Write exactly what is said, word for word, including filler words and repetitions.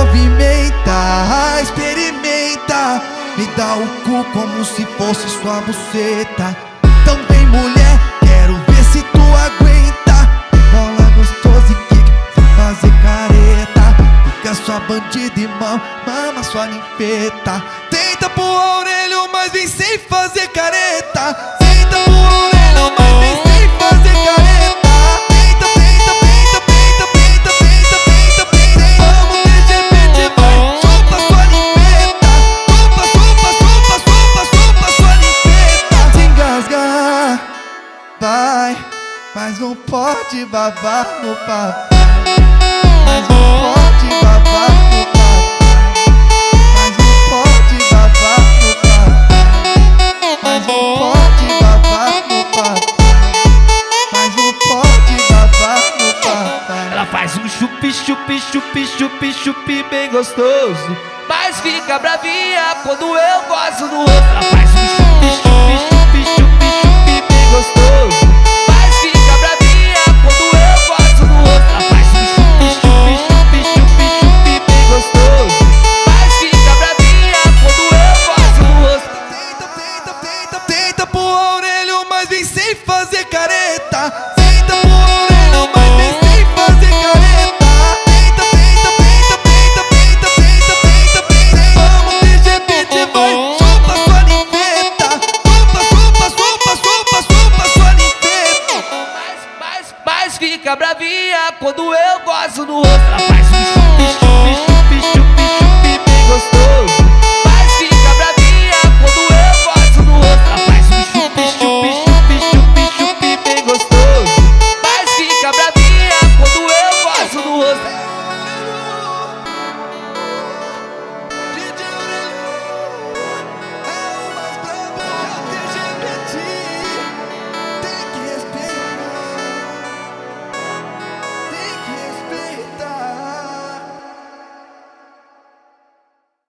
movimenta, experimenta, me dá o cu como se fosse sua buceta. Então vem mulher, quero ver se tu aguenta. Bola gostosa e kick, sem fazer careta. Fica sua bandida e mão, mama sua ninfeta. Tenta pro orelho, mas vem sem fazer careta. Tenta pro orelho, mas vem sem fazer careta. Tenta, tenta, tenta, tenta, tenta, tenta, tenta, tenta. Vamos T G P de vai, chupa sua ninfeta. Chupa, chupa, chupa, chupa, chupa sua ninfeta. Se engasga, vai, mas não pode babar no papai. Mas não pode babar no papai. Mas não pode babar no papai. Mas não pode babar no papai. Mas não pode babar no papai. Ela faz um chupi, chupi, chupi, chupi, chupi bem gostoso, mas fica bravinha quando eu gosto no rosto. Ela faz um chupi, chupi, chupi, chupi, chupi bem gostoso, mas fica bravinha quando eu gosto no rosto. Ela faz um chupi, chupi, chupi, chupi, chupi bem gostoso, mas fica bravinha quando eu gosto no rosto. Tenta, tenta, tenta, tenta pro orelho, mas vem sem fazer careta. Tenta pro orelho, mas vem sem fazer careta. Tenta, tenta, tenta, tenta, tenta, tenta, tenta, tenta. Vamos T G P de vai, chupa sua ninfeta. Chupa, chupa, chupa, chupa, chupa sua ninfeta. Mas, mas, mas fica bravinha quando eu gosto no rosto.